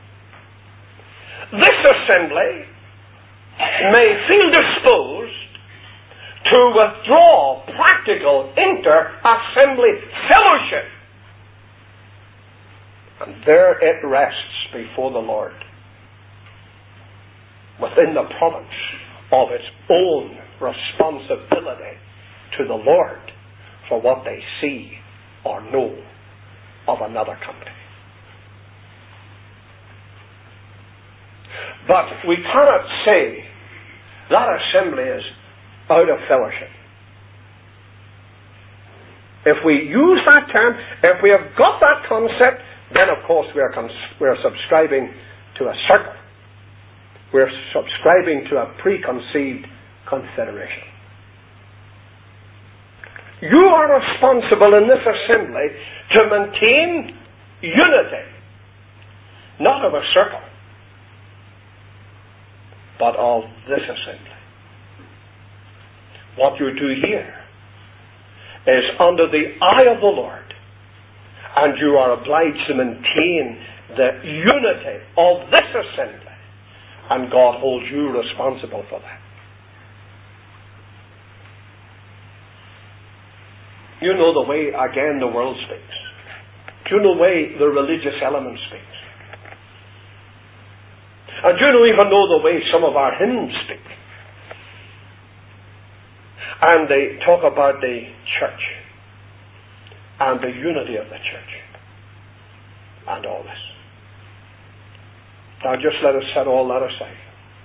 S1: This assembly may feel disposed to withdraw practical inter-assembly fellowship. And there it rests before the Lord, within the province of its own responsibility to the Lord for what they see or know of another company. But we cannot say that assembly is out of fellowship. If we use that term, if we have got that concept, then of course we are subscribing to a circle. We're subscribing to a preconceived consideration. You are responsible in this assembly to maintain unity, not of a circle, but of this assembly. What you do here is under the eye of the Lord, and you are obliged to maintain the unity of this assembly, and God holds you responsible for that. You know the way, again, the world speaks. You know the way the religious element speaks. And you even know the way some of our hymns speak. And they talk about the church and the unity of the church and all this. Now just let us set all that aside.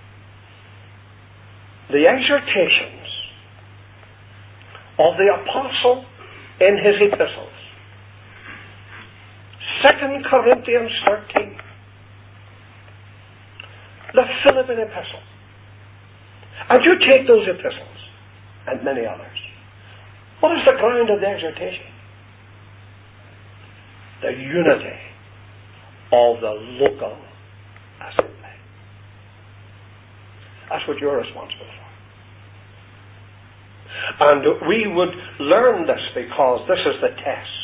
S1: The exhortations of the apostle in his epistles, 2 Corinthians 13, the Philippian epistle, and you take those epistles and many others. What is the ground of the exhortation? The unity of the local assembly. That's what you're responsible for. And we would learn this because this is the test.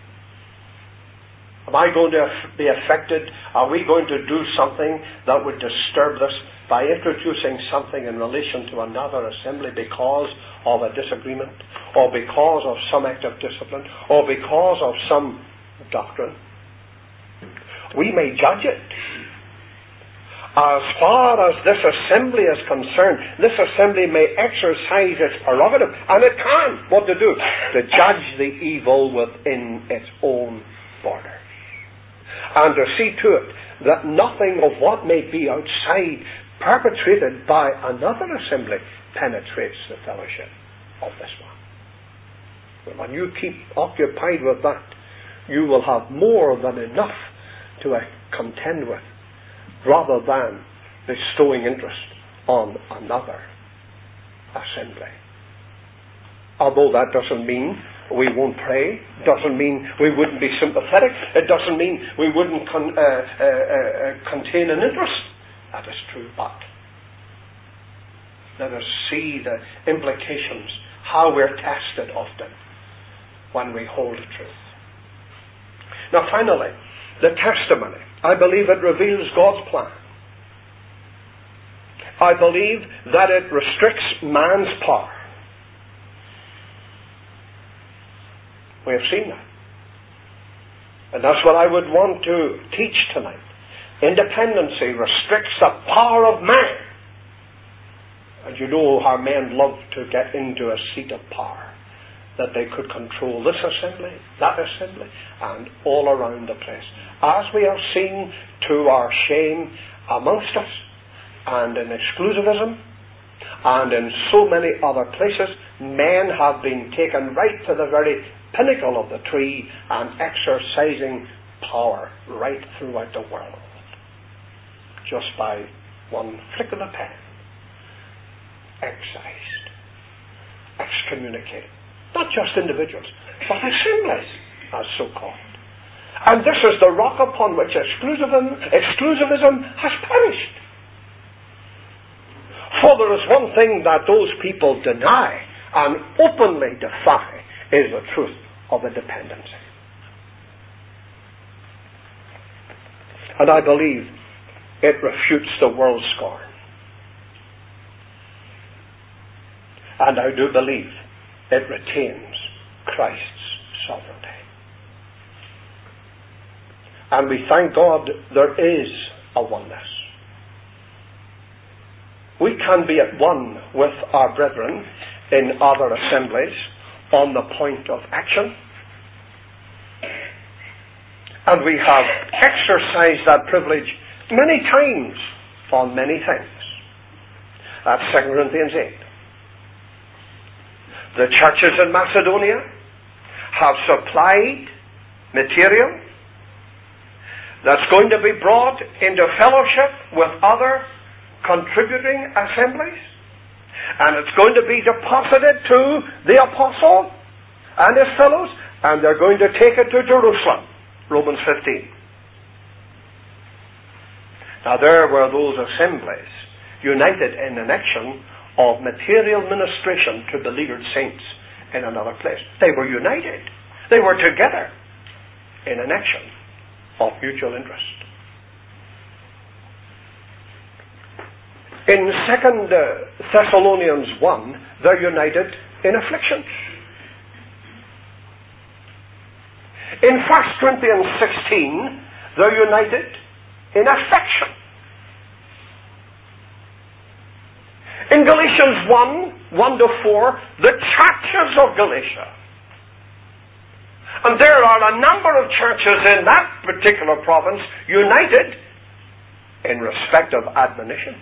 S1: Am I going to be affected? Are we going to do something that would disturb this by introducing something in relation to another assembly because of a disagreement, or because of some act of discipline, or because of some doctrine? We may judge it. As far as this assembly is concerned, this assembly may exercise its prerogative, and it can, what to do? To judge the evil within its own borders. And to see to it that nothing of what may be outside, perpetrated by another assembly, penetrates the fellowship of this one. When you keep occupied with that, you will have more than enough to contend with, rather than bestowing interest on another assembly. Although that doesn't mean we won't pray, doesn't mean we wouldn't be sympathetic, it doesn't mean we wouldn't contain an interest. That is true, but let us see the implications, how we're tested often when we hold truth. Now finally, the testimony I believe it reveals God's plan. I believe that it restricts man's power. We have seen that. And that's what I would want to teach tonight. Independency restricts the power of man. And you know how men love to get into a seat of power, that they could control this assembly, that assembly, and all around the place. As we have seen to our shame amongst us, and in exclusivism, and in so many other places, men have been taken right to the very pinnacle of the tree and exercising power right throughout the world. Just by one flick of the pen. Excised. Excommunicated. Not just individuals, but assemblies, as so called. And this is the rock upon which exclusivism has perished. For there is one thing that those people deny and openly defy, is the truth of independency. And I believe it refutes the world's scorn. And I do believe it retains Christ's sovereignty. And we thank God there is a oneness. We can be at one with our brethren in other assemblies on the point of action. And we have exercised that privilege many times on many things. That's 2 Corinthians 8. The churches in Macedonia have supplied material that's going to be brought into fellowship with other contributing assemblies, and it's going to be deposited to the apostle and his fellows, and they're going to take it to Jerusalem. Romans 15. Now there were those assemblies united in an action of material ministration to beleaguered saints in another place. They were united. They were together in an action of mutual interest. In 2 Thessalonians 1, they're united in afflictions. In 1 Corinthians 16, they're united in affection. In Galatians 1:1-4, the churches of Galatia. And there are a number of churches in that particular province united in respect of admonition.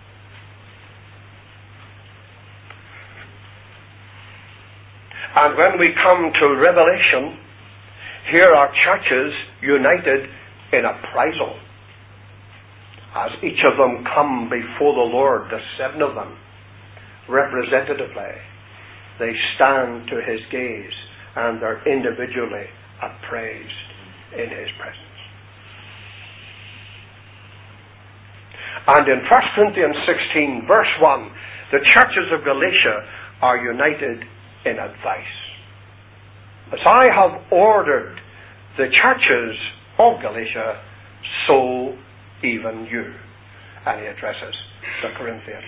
S1: And when we come to Revelation, here are churches united in appraisal. As each of them come before the Lord, the 7 of them, representatively, they stand to His gaze and they're individually appraised in His presence. And in 1 Corinthians 16, verse 1, the churches of Galatia are united in advice. As I have ordered the churches of Galatia, so even you. And he addresses the Corinthian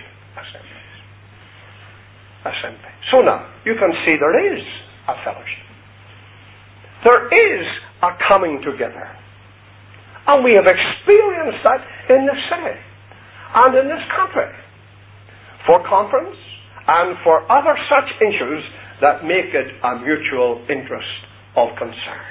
S1: assembly. So now, you can see there is a fellowship. There is a coming together. And we have experienced that in this city and in this country. For conference and for other such issues that make it a mutual interest of concern.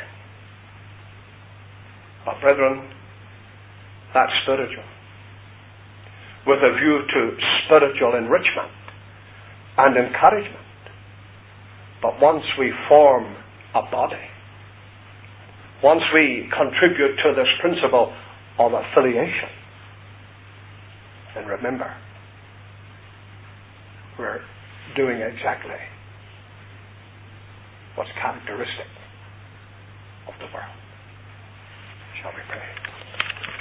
S1: But brethren, that's spiritual. With a view to spiritual enrichment and encouragement. But once we form a body, once we contribute to this principle of affiliation, and remember, we're doing exactly what's characteristic of the world. Shall we pray?